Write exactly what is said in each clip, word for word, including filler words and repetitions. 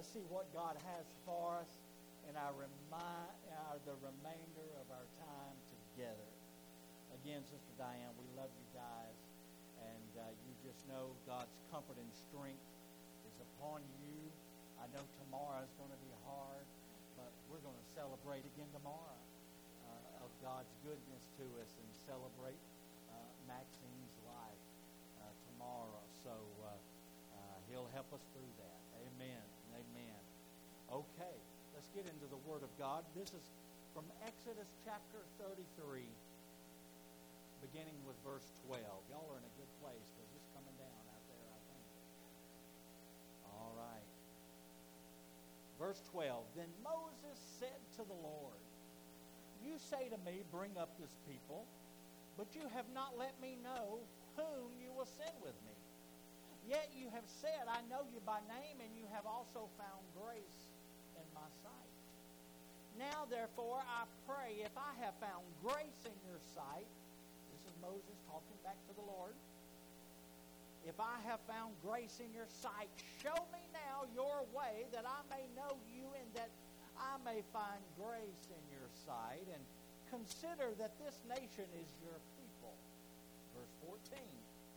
let's see what God has for us in our, remi- our the remainder of our time together. Again, Sister Diane, we love you guys, and uh, you just know God's comfort and strength is upon you. I know tomorrow is going to be hard, but we're going to celebrate again tomorrow uh, of God's goodness to us and celebrate uh, Maxine's life uh, tomorrow. So uh, uh, He'll help us through that. Amen and amen. Okay, let's get into the Word of God. This is from Exodus chapter thirty-three, beginning with verse twelve. Y'all are in a good place because it's coming down out there, I think. All right. Verse twelve, Then Moses said to the Lord, You say to me, Bring up this people, but you have not let me know whom you will send with me. Yet you have said, I know you by name, and you have also found grace in my sight. Now, therefore, I pray, if I have found grace in your sight, this is Moses talking back to the Lord, if I have found grace in your sight, show me now your way, that I may know you, and that I may find grace in your sight, and consider that this nation is your people. Verse fourteen.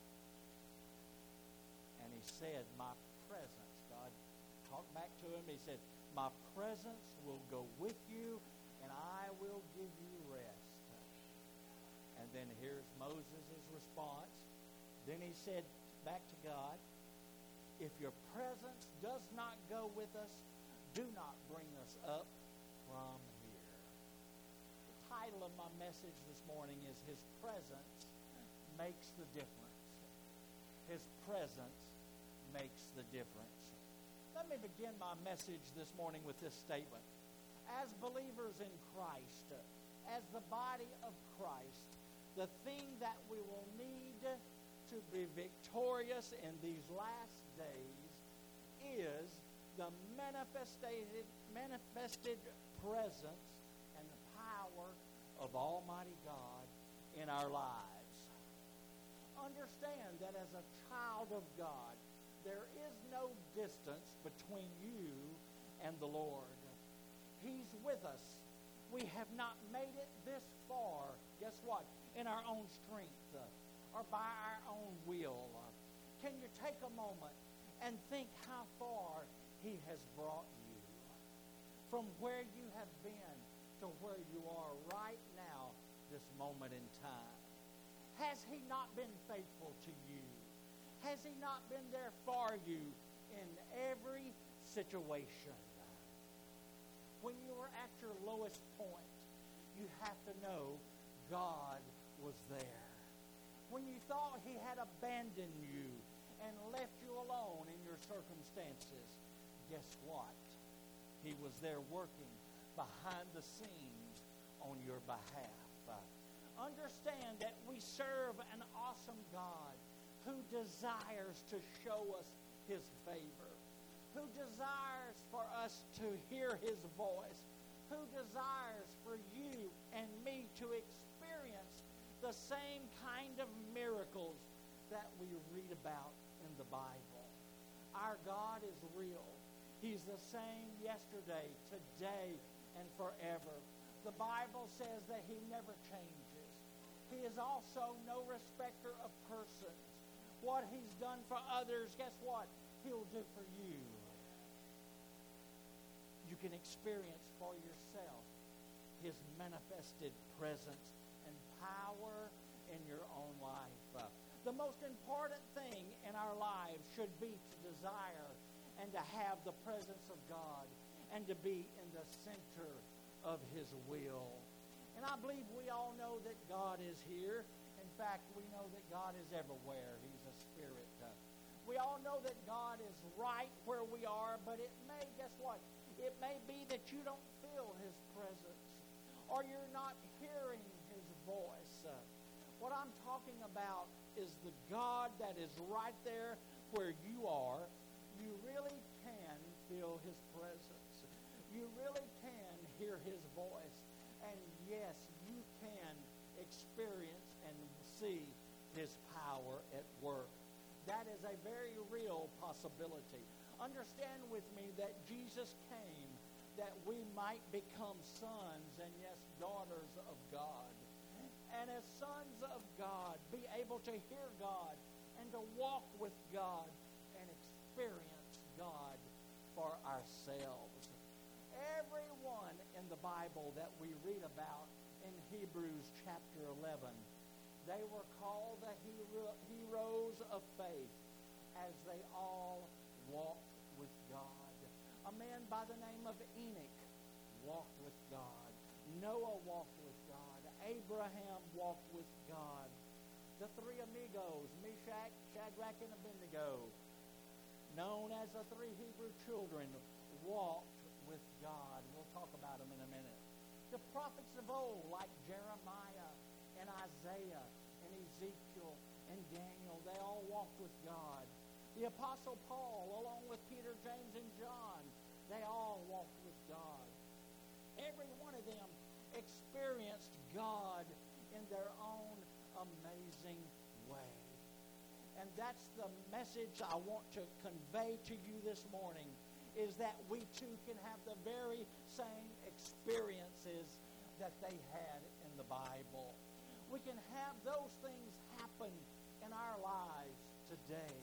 And he said, my presence, God talked back to him, he said, my presence will go with you, and I will give you rest. And then here's Moses' response. Then he said back to God, if your presence does not go with us, do not bring us up from here. The title of my message this morning is His Presence Makes the Difference. His presence makes the difference. Let me begin my message this morning with this statement. As believers in Christ, as the body of Christ, the thing that we will need to be victorious in these last days is the manifested, manifested presence and the power of Almighty God in our lives. Understand that as a child of God, there is no distance between you and the Lord. He's with us. We have not made it this far, guess what, in our own strength uh, or by our own will. Uh, can you take a moment and think how far He has brought you? From where you have been to where you are right now, this moment in time. Has He not been faithful to you? Has He not been there for you in every situation? When you were at your lowest point, you have to know God was there. When you thought He had abandoned you and left you alone in your circumstances, guess what? He was there working behind the scenes on your behalf. Uh, understand that we serve an awesome God who desires to show us His favor, who desires for us to hear His voice, who desires for you and me to experience the same kind of miracles that we read about in the Bible. Our God is real. He's the same yesterday, today, and forever. The Bible says that He never changes. He is also no respecter of persons. What He's done for others, guess what? He'll do for you. You can experience for yourself His manifested presence and power in your own life. Uh, the most important thing in our lives should be to desire and to have the presence of God and to be in the center of His will. And I believe we all know that God is here. In fact, we know that God is everywhere. He's a spirit. Uh, we all know that God is right where we are, but it may, guess what? It may be that you don't feel His presence or you're not hearing His voice. Uh, what I'm talking about is the God that is right there where you are. You really can feel His presence. You really can hear His voice. And yes, you can experience and see His power at work. That is a very real possibility. Understand with me that Jesus came that we might become sons and, yes, daughters of God. And as sons of God, be able to hear God and to walk with God and experience God for ourselves. Everyone in the Bible that we read about in Hebrews chapter eleven, they were called the hero, heroes of faith as they all walked with God. A man by the name of Enoch walked with God. Noah walked with God. Abraham walked with God. The three amigos, Meshach, Shadrach, and Abednego, known as the three Hebrew children, walked with God. We'll talk about them in a minute. The prophets of old, like Jeremiah and Isaiah and Ezekiel and Daniel, they all walked with God. The Apostle Paul, along with Peter, James, and John, they all walked with God. Every one of them experienced God in their own amazing way. And that's the message I want to convey to you this morning, is that we too can have the very same experiences that they had in the Bible. We can have those things happen in our lives today.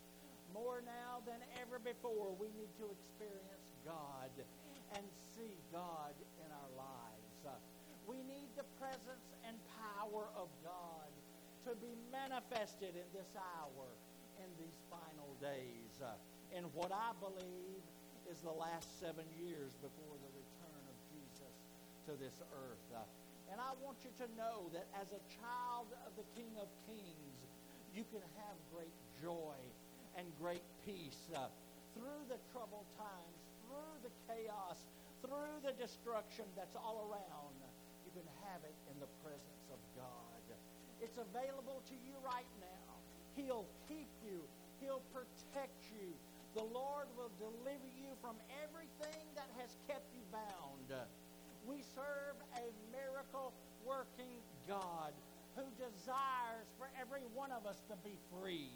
More now than ever before, we need to experience God and see God in our lives. Uh, we need the presence and power of God to be manifested in this hour, in these final days, uh, in what I believe is the last seven years before the return of Jesus to this earth. Uh, and I want you to know that as a child of the King of Kings, you can have great joy and great peace uh, through the troubled times, through the chaos, through the destruction that's all around. You can have it in the presence of God. It's available to you right now. He'll keep you. He'll protect you. The Lord will deliver you from everything that has kept you bound. We serve a miracle-working God who desires for every one of us to be free.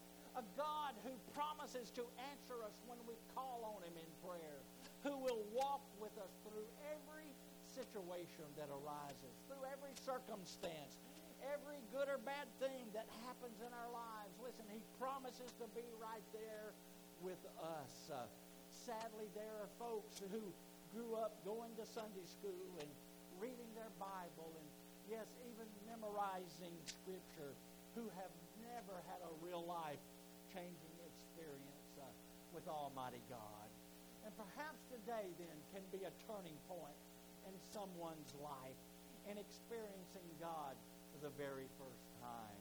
A God who promises to answer us when we call on Him in prayer, who will walk with us through every situation that arises, through every circumstance, every good or bad thing that happens in our lives. Listen, He promises to be right there with us. Uh, sadly, there are folks who grew up going to Sunday school and reading their Bible and, yes, even memorizing Scripture, who have never had a real life changing experience uh, with Almighty God. And perhaps today, then, can be a turning point in someone's life in experiencing God for the very first time.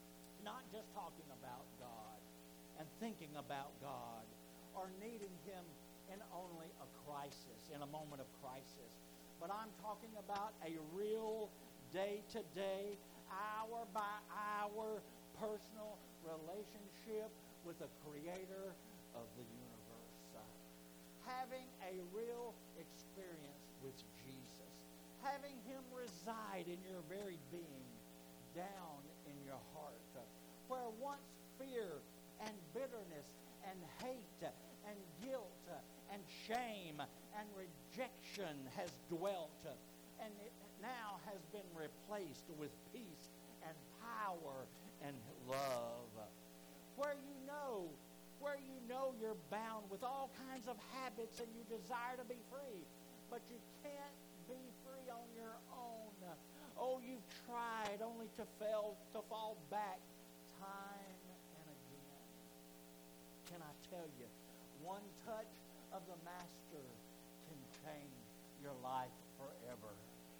Not just talking about God and thinking about God or needing Him in only a crisis, in a moment of crisis. But I'm talking about a real day-to-day, hour-by-hour personal relationship with the Creator of the universe. Uh, having a real experience with Jesus. Having Him reside in your very being, down in your heart. Uh, where once fear and bitterness and hate and guilt and shame and rejection has dwelt, and it now has been replaced with peace and power and love. Where you know, where you know you're bound with all kinds of habits and you desire to be free, but you can't be free on your own. Oh, you've tried only to fail, to fall back time and again. Can I tell you, one touch of the Master can change your life forever.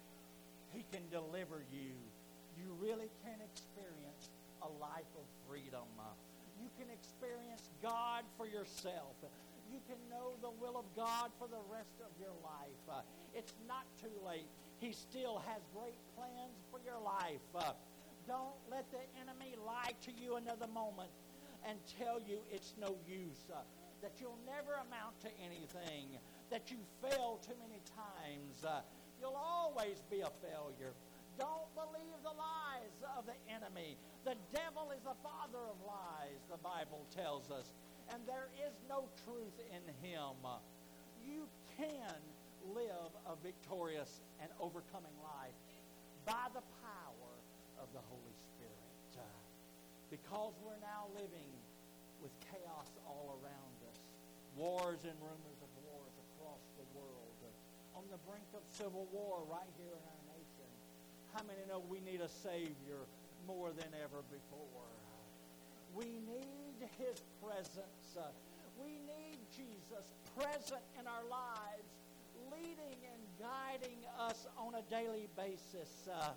He can deliver you. You really can experience a life of freedom. You can experience God for yourself. You can know the will of God for the rest of your life. Uh, it's not too late. He still has great plans for your life. Uh, don't let the enemy lie to you another moment and tell you it's no use, uh, that you'll never amount to anything, that you fail too many times. Uh, you'll always be a failure. Don't believe the lies of the enemy. The devil is the father of lies, the Bible tells us. and there is no truth in him, you can live a victorious and overcoming life by the power of the Holy Spirit. Because we're now living with chaos all around us, wars and rumors of wars across the world, on the brink of civil war right here in our nation. How many know we need a Savior more than ever before? We need His presence. We need Jesus present in our lives, leading and guiding us on a daily basis. Uh,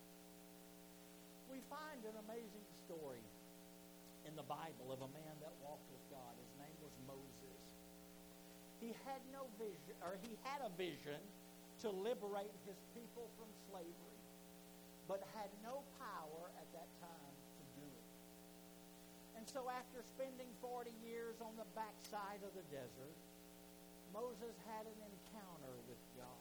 we find an amazing story in the Bible of a man that walked with God. His name was Moses. He had no vision, or he had a vision to liberate his people from slavery, but had no power at that time to do it. And so after spending forty years on the backside of the desert, Moses had an encounter with God.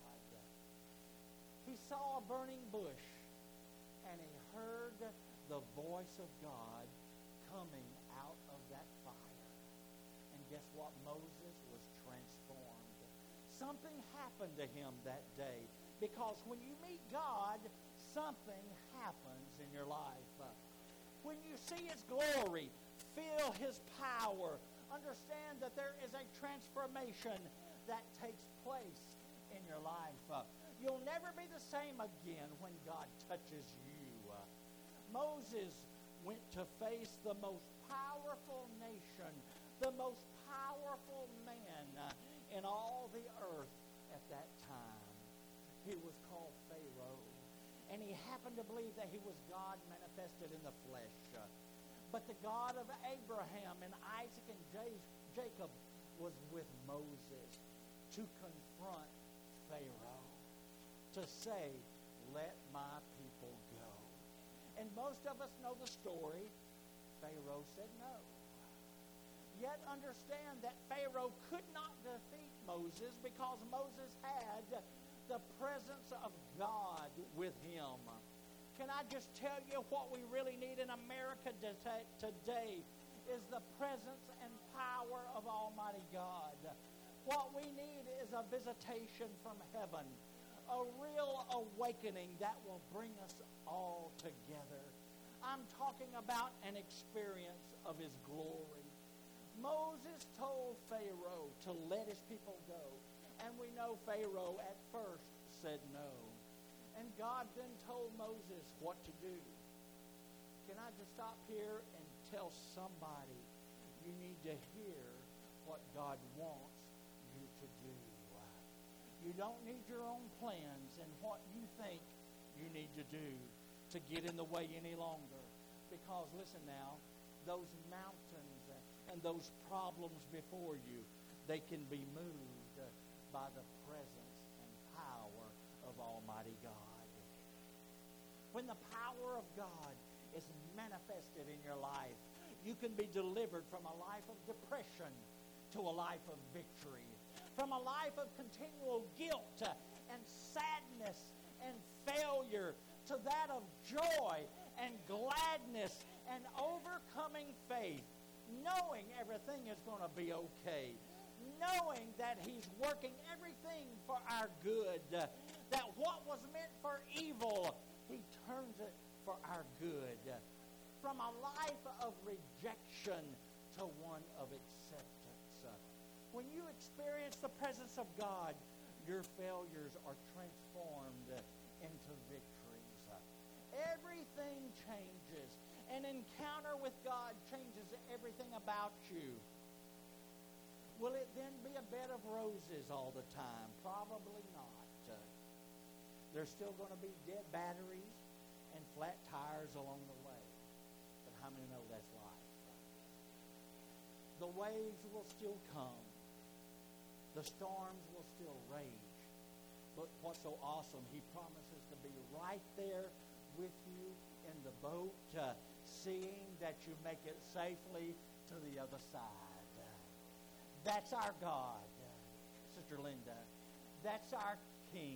He saw a burning bush, and he heard the voice of God coming out of that fire. And guess what? Moses was transformed. Something happened to him that day, because when you meet God, something happens in your life. When you see His glory, feel His power, understand that there is a transformation that takes place in your life. Uh, you'll never be the same again when God touches you. Uh, Moses went to face the most powerful nation, the most powerful man uh, in all the earth at that time. He was called Pharaoh, and he happened to believe that he was God manifested in the flesh. Uh, but the God of Abraham and Isaac and J- Jacob was with Moses to confront Pharaoh, to say, let my people go. And most of us know the story. Pharaoh said no. Yet understand that Pharaoh could not defeat Moses because Moses had the presence of God with him. Can I just tell you what we really need in America today is the presence and power of Almighty God. What we need is a visitation from heaven, a real awakening that will bring us all together. I'm talking about an experience of His glory. Moses told Pharaoh to let his people go, and we know Pharaoh at first said no. And God then told Moses what to do. Can I just stop here and tell somebody you need to hear what God wants you to do? You don't need your own plans and what you think you need to do to get in the way any longer. Because listen now, those mountains and those problems before you, they can be moved by the presence and power of Almighty God. When the power of God is manifested in your life, you can be delivered from a life of depression to a life of victory, from a life of continual guilt and sadness and failure to that of joy and gladness and overcoming faith, knowing everything is going to be okay, knowing that He's working everything for our good, that what was meant for evil, He turns it for our good. From a life of rejection to one of acceptance. When you experience the presence of God, your failures are transformed into victories. Everything changes. An encounter with God changes everything about you. Will it then be a bed of roses all the time? Probably not. There's still going to be dead batteries and flat tires along the way. But how many know that's life? The waves will still come. The storms will still rage. But what's so awesome, He promises to be right there with you in the boat, uh, seeing that you make it safely to the other side. That's our God, Sister Linda. That's our King.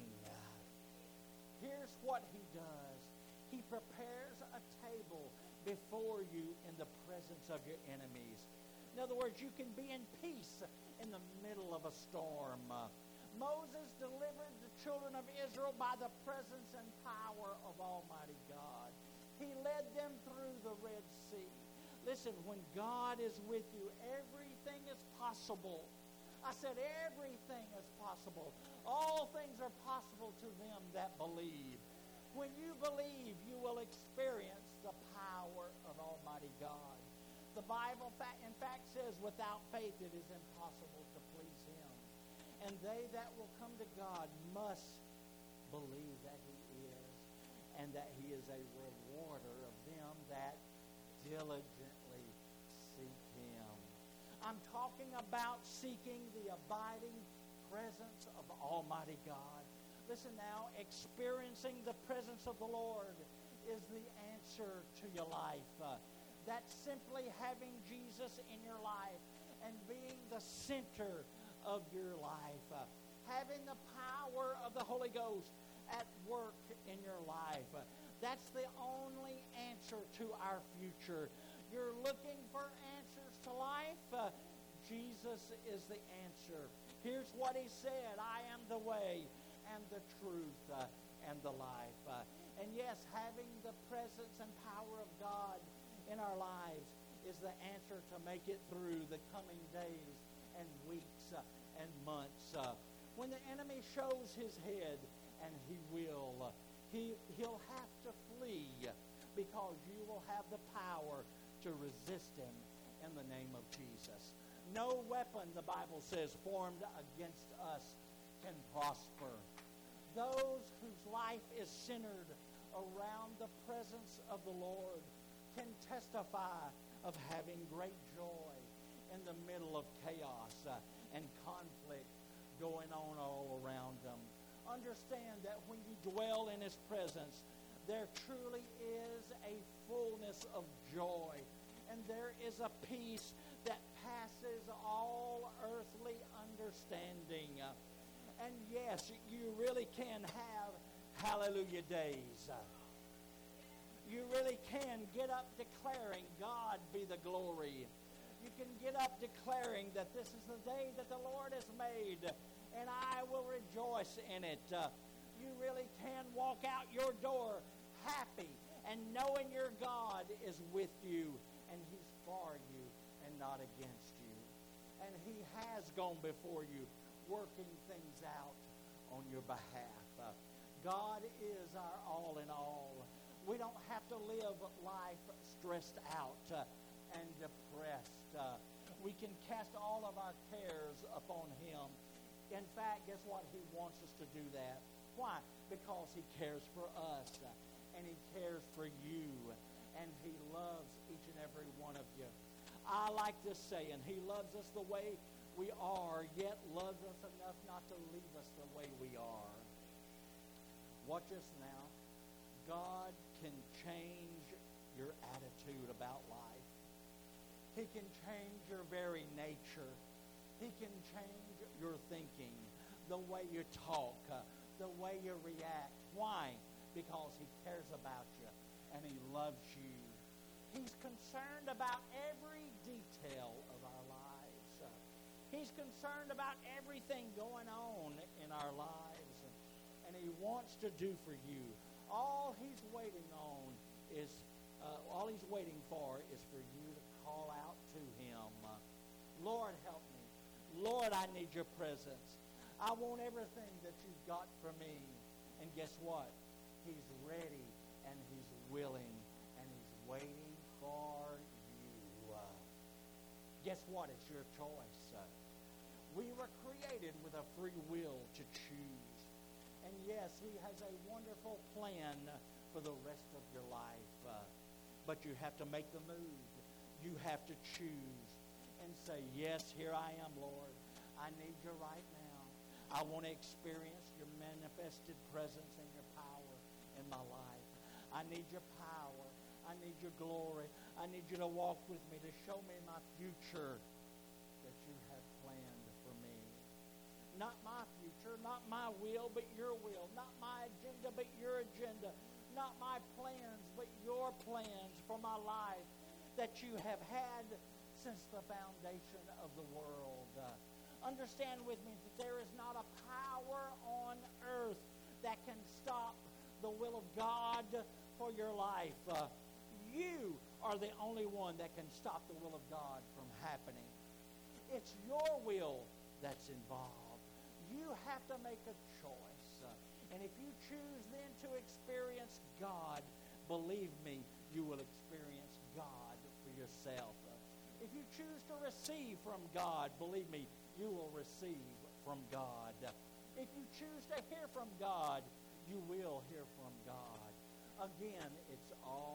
Here's what He does. He prepares a table before you in the presence of your enemies. In other words, you can be in peace in the middle of a storm. Uh, Moses delivered the children of Israel by the presence and power of Almighty God. He led them through the Red Sea. Listen, when God is with you, everything is possible. I said everything is possible. All things are possible to them that believe. When you believe, you will experience the power of Almighty God. The Bible, in fact, says without faith it is impossible to please Him. And they that will come to God must believe that He is, and that He is a rewarder of them that diligently seek Him. I'm talking about seeking the abiding presence of Almighty God. Listen now, experiencing the presence of the Lord is the answer to your life. Uh, that's simply having Jesus in your life and being the center of your life. Uh, having the power of the Holy Ghost at work in your life. Uh, that's the only answer to our future. You're looking for answers to life? Uh, Jesus is the answer. Here's what He said, I am the way and the truth uh, and the life. Uh, and yes, having the presence and power of God in our lives is the answer to make it through the coming days and weeks uh, and months. Uh, when the enemy shows his head, and he will, uh, he, he'll have to flee because you will have the power to resist him in the name of Jesus. No weapon, the Bible says, formed against us can prosper. Those whose life is centered around the presence of the Lord can testify of having great joy in the middle of chaos uh, and conflict going on all around them. Understand that when you dwell in His presence, there truly is a fullness of joy, and there is a peace that passes all earthly understanding. Uh, And yes, you really can have hallelujah days. You really can get up declaring, God be the glory. You can get up declaring that this is the day that the Lord has made, and I will rejoice in it. Uh, you really can walk out your door happy and knowing your God is with you, and He's for you and not against you. And He has gone before you, working things out on your behalf. Uh, God is our all in all. We don't have to live life stressed out uh, and depressed. Uh, we can cast all of our cares upon Him. In fact, guess what? He wants us to do that. Why? Because He cares for us, uh, and He cares for you, and He loves each and every one of you. I like this saying, He loves us the way we are, yet loves us enough not to leave us the way we are. Watch us now. God can change your attitude about life. He can change your very nature. He can change your thinking, the way you talk, uh, the way you react. Why? Because He cares about you and He loves you. He's concerned about every detail of our lives. Uh, he's concerned about everything going on in our lives. And, and He wants to do for you. All He's waiting on is, uh, all He's waiting for is for you to call out to Him. Uh, Lord, help me. Lord, I need your presence. I want everything that you've got for me. And guess what? He's ready and He's willing and He's waiting for you. Uh, guess what? It's your choice. Uh, we were created with a free will to choose. And yes, He has a wonderful plan for the rest of your life. Uh, but you have to make the move. You have to choose and say, yes, here I am, Lord. I need you right now. I want to experience your manifested presence and your power in my life. I need your power. I need your glory. I need you to walk with me, to show me my future that you have planned for me. Not my future, not my will, but your will. Not my agenda, but your agenda. Not my plans, but your plans for my life that you have had since the foundation of the world. Uh, understand with me that there is not a power on earth that can stop the will of God for your life. Uh, you are the only one that can stop the will of God from happening. It's your will that's involved. You have to make a choice. Uh, and if you choose then to experience God, believe me, you will experience God for yourself. Uh, if you choose to receive from God, believe me, you will receive from God. Uh, if you choose to hear from God, you will hear from God. Again, it's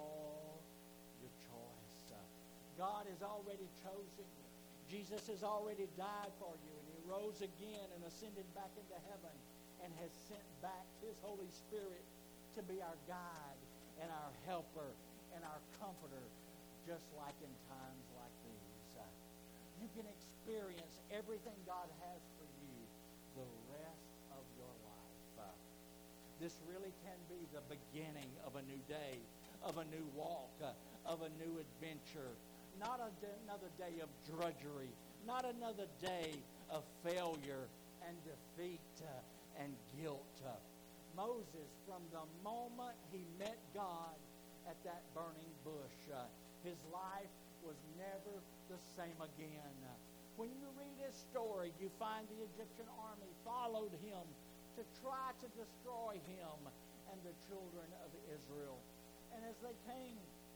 all your choice. Uh, God has already chosen you. Jesus has already died for you, and he rose again and ascended back into heaven and has sent back his Holy Spirit to be our guide and our helper and our comforter, just like in times like these. Uh, you can experience everything God has for you the rest of your life. Uh, this really can be the beginning of a new day, of a new walk, uh, of a new adventure. Not a d- another day of drudgery, not another day of failure and defeat uh, and guilt. Uh, Moses, from the moment he met God at that burning bush, uh, his life was never the same again. Uh, when you read his story, you find the Egyptian army followed him to try to destroy him and the children of Israel. And as they came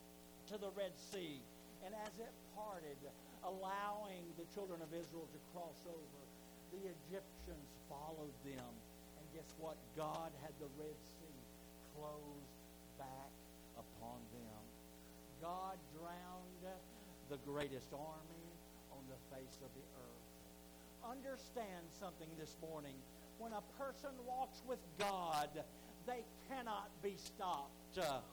to the Red Sea, and as it parted, allowing the children of Israel to cross over, the Egyptians followed them. And guess what? God had the Red Sea closed back upon them. God drowned the greatest army on the face of the earth. Understand something this morning. When a person walks with God, they cannot be stopped. Uh,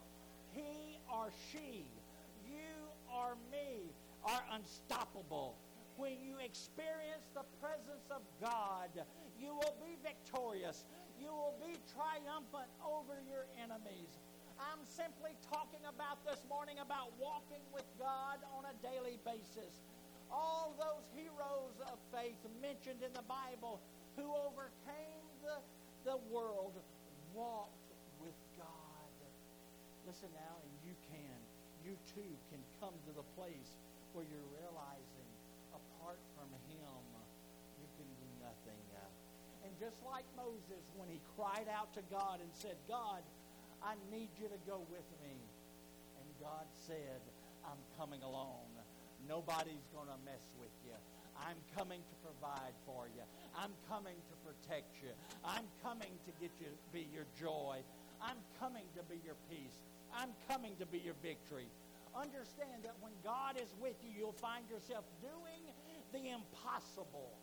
he or she, you or me, are unstoppable. When you experience the presence of God, you will be victorious. You will be triumphant over your enemies. I'm simply talking about this morning about walking with God on a daily basis. All those heroes of faith mentioned in the Bible who overcame the, the world walked with God. Listen now, and you can. You too can come to the place where you're realizing apart from him, you can do nothing. Uh, and just like Moses, when he cried out to God and said, God, I need you to go with me. And God said, I'm coming along. Nobody's going to mess with you. I'm coming to provide for you. I'm coming to protect you. I'm coming to get you be your joy. I'm coming to be your peace. I'm coming to be your victory. Understand that when God is with you, you'll find yourself doing the impossible.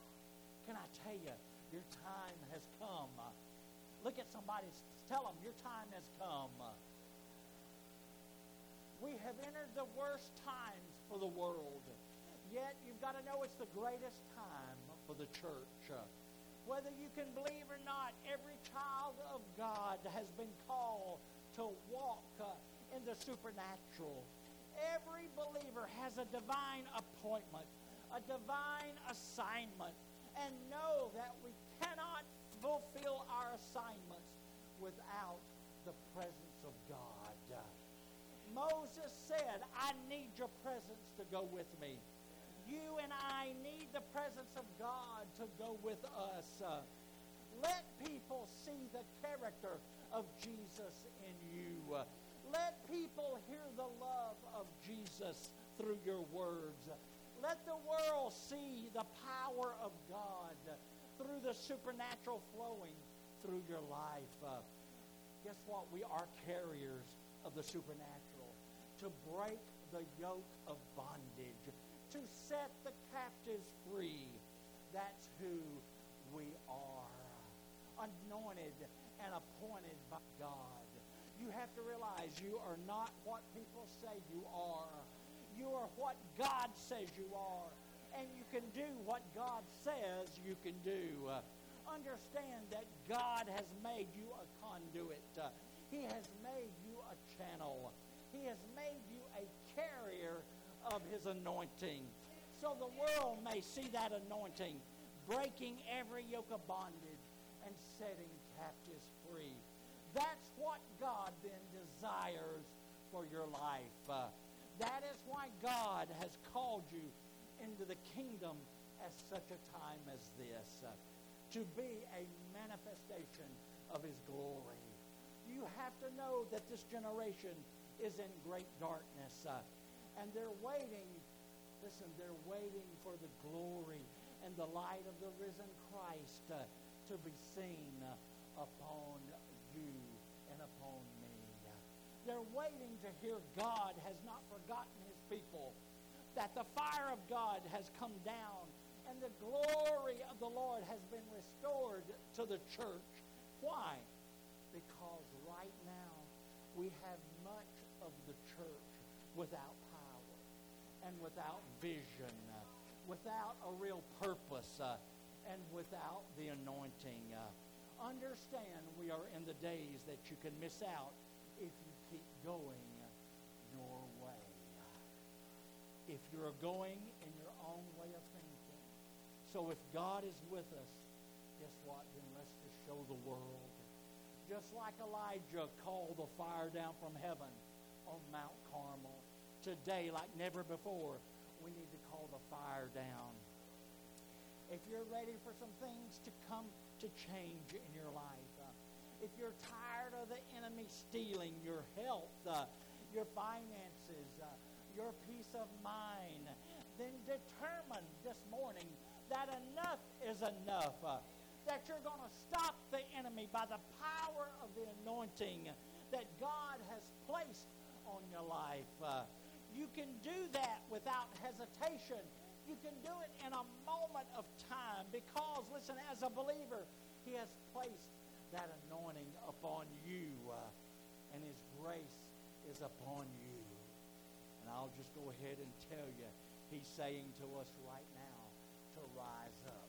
Can I tell you, your time has come. Look at somebody, tell them, your time has come. We have entered the worst times for the world. Yet, you've got to know it's the greatest time for the church. Whether you can believe or not, every child of God has been called to walk uh, in the supernatural. Every believer has a divine appointment, a divine assignment, and know that we cannot fulfill our assignments without the presence of God. Moses said, I need your presence to go with me. You and I need the presence of God to go with us. Uh, let people see the character of Jesus in you. Uh, let people hear the love of Jesus through your words. Let the world see the power of God through the supernatural flowing through your life. Uh, guess what? We are carriers of the supernatural to break the yoke of bondage, to set the captives free. That's who we are. Anointed and appointed by God. You have to realize you are not what people say you are. You are what God says you are. And you can do what God says you can do. Uh, understand that God has made you a conduit. Uh, he has made you a channel. He has made you a carrier of his anointing, so the world may see that anointing breaking every yoke of bondage and setting captives free. That's what God then desires for your life. Uh, that is why God has called you into the kingdom at such a time as this, uh, to be a manifestation of his glory. You have to know that this generation is in great darkness, uh, and they're waiting, listen, they're waiting for the glory and the light of the risen Christ uh, to be seen uh, upon you and upon me. They're waiting to hear God has not forgotten his people, that the fire of God has come down, and the glory of the Lord has been restored to the church. Why? Because right now we have much of the church without power and without vision, uh, without a real purpose, uh, and without the anointing. Uh, understand we are in the days that you can miss out if you keep going your way. If you're going in your own way of thinking. So if God is with us, guess what? Then let's just show the world. Just like Elijah called the fire down from heaven on Mount Carmel. Today, like never before, we need to call the fire down. If you're ready for some things to come to change in your life, uh, if you're tired of the enemy stealing your health, uh, your finances, uh, your peace of mind, then determine this morning that enough is enough. Uh, that you're going to stop the enemy by the power of the anointing that God has placed on your life. Uh, you can do that without hesitation. You can do it in a moment of time because, listen, as a believer, he has placed that anointing upon you, uh, and his grace is upon you. And I'll just go ahead and tell you, he's saying to us right now to rise up.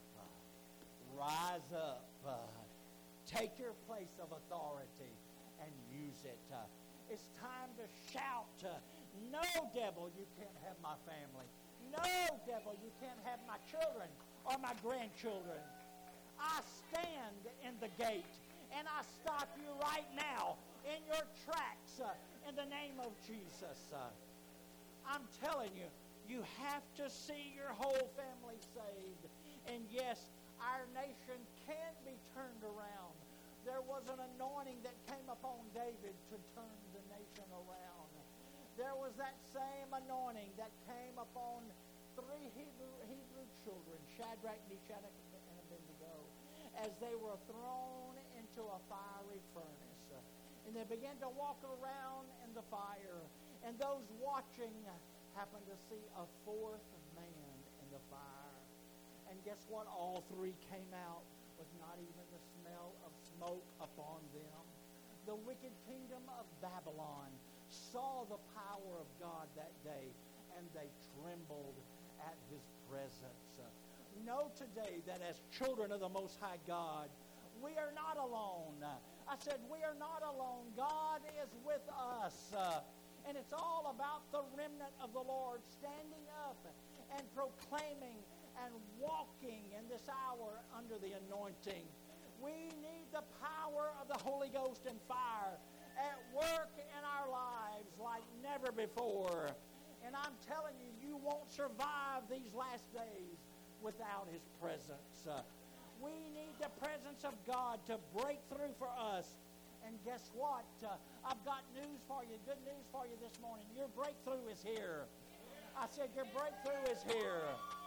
Rise up. Uh, take your place of authority and use it. Uh, it's time to shout, uh, no, devil, you can't have my family. No, devil, you can't have my children or my grandchildren. I stand in the gate, and I stop you right now in your tracks uh, in the name of Jesus. Uh, I'm telling you, you have to see your whole family saved. And yes, our nation can be turned around. There was an anointing that came upon David to turn the nation around. There was that same anointing that came upon three Hebrew, Hebrew children, Shadrach, Meshach, and Abednego, as they were thrown into a fiery furnace. And they began to walk around in the fire. And those watching happened to see a fourth man in the fire. And guess what? All three came out with not even the smell of smoke upon them. The wicked kingdom of Babylon saw the power of God that day, and they trembled at his presence. Uh, know today that as children of the Most High God, we are not alone. Uh, I said we are not alone. God is with us. Uh, and it's all about the remnant of the Lord standing up and proclaiming and walking in this hour under the anointing. We need the power of the Holy Ghost and fire at work in our lives like never before. And I'm telling you, you won't survive these last days without his presence. Uh, we need the presence of God to break through for us. And guess what? Uh, I've got news for you, good news for you this morning. Your breakthrough is here. I said your breakthrough is here.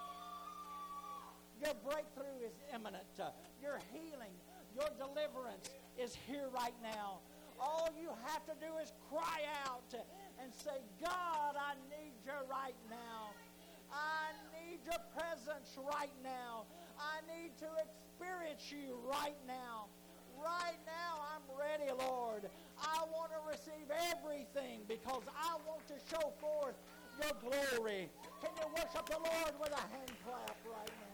Your breakthrough is imminent. Uh, your healing, your deliverance is here right now. All you have to do is cry out and say, God, I need you right now. I need your presence right now. I need to experience you right now. Right now, I'm ready, Lord. I want to receive everything because I want to show forth your glory. Can you worship the Lord with a hand clap right now?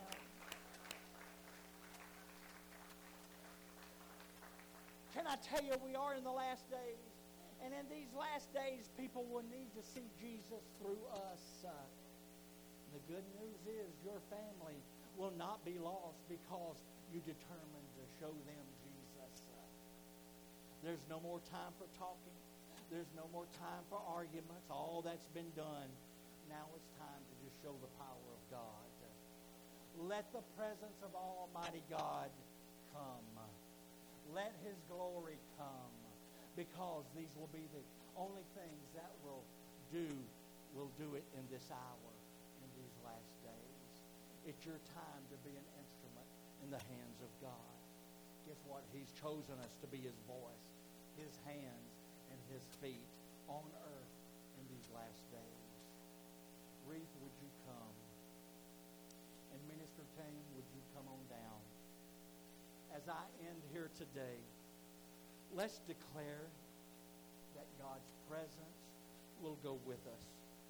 Can I tell you, we are in the last days. And in these last days, people will need to see Jesus through us. Uh, the good news is your family will not be lost because you determined to show them Jesus. Uh, there's no more time for talking. There's no more time for arguments. All that's been done. Now it's time to just show the power of God. Let the presence of Almighty God come. Let His glory come, because these will be the only things that will do, will do it in this hour, in these last days. It's your time to be an instrument in the hands of God. Guess what? He's chosen us to be His voice, His hands, and His feet on earth in these last days. Reeve, would you come? And Minister Tame, would you come on down? As I end here today, let's declare that God's presence will go with us.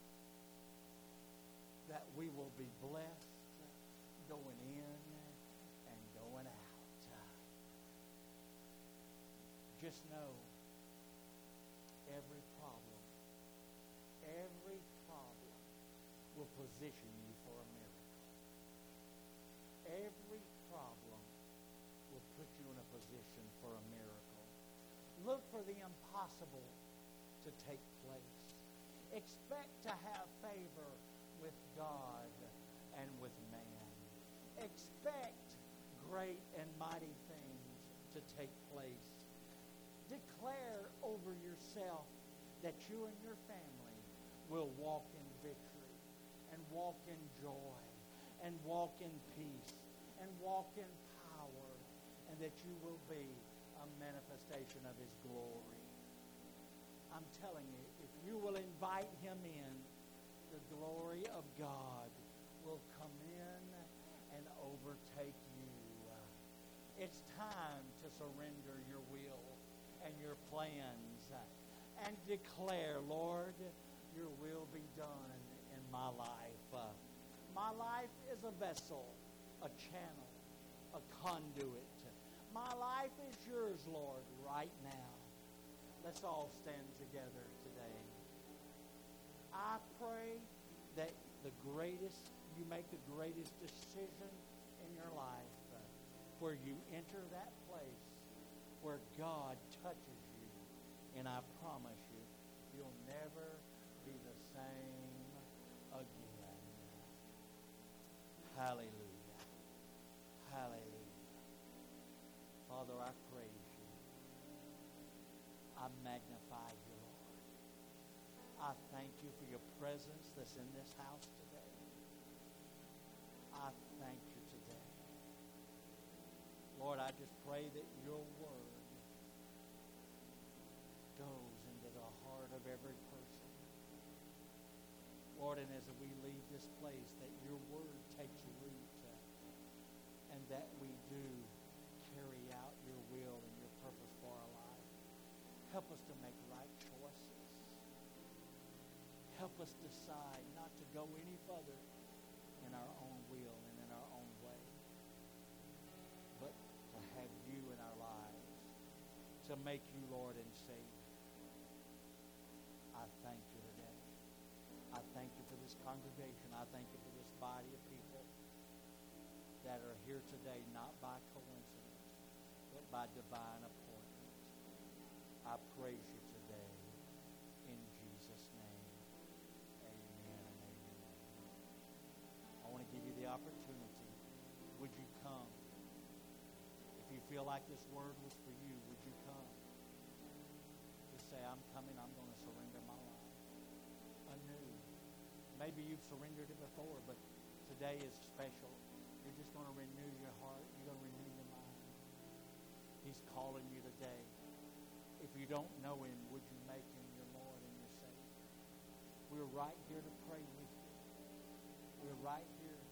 That we will be blessed going in and going out. Just know every problem, every problem will position you for a miracle. Every problem will put you in a position for a miracle. Look for the impossible to take place. Expect to have favor with God and with man. Expect great and mighty things to take place. Declare over yourself that you and your family will walk in victory and walk in joy and walk in peace and walk in power, and that you will be a manifestation of His glory. I'm telling you, if you will invite Him in, the glory of God will come in and overtake you. It's time to surrender your will and your plans and declare, Lord, your will be done in my life. My life is a vessel, a channel, a conduit. My life is yours, Lord, right now. Let's all stand together today. I pray that the greatest, you make the greatest decision in your life, uh, where you enter that place where God touches you. And I promise you, you'll never be the same again. Hallelujah. Hallelujah. Father, I praise you. I magnify you, Lord. I thank you for your presence that's in this house today. I thank you today. Lord, I just pray that your word goes into the heart of every person. Lord, and as we leave this place, that your word takes root, uh, and that we do carry out your will and your purpose for our life. Help us to make right choices. Help us decide not to go any further in our own will and in our own way, but to have you in our lives, to make you Lord and Savior. I thank you today. I thank you for this congregation. I thank you for this body of people that are here today, not by coincidence, but by divine appointment. I praise you today in Jesus' name. Amen and amen. I want to give you the opportunity. Would you come? If you feel like this word was for you, would you come? Just say, I'm coming. I'm going to surrender my life anew. Maybe you've surrendered it before, but today is special. You're just going to renew your heart. You're going to renew your mind. He's calling you today. If you don't know him, would you make him your Lord and your Savior? We're right here to pray with you. We're right here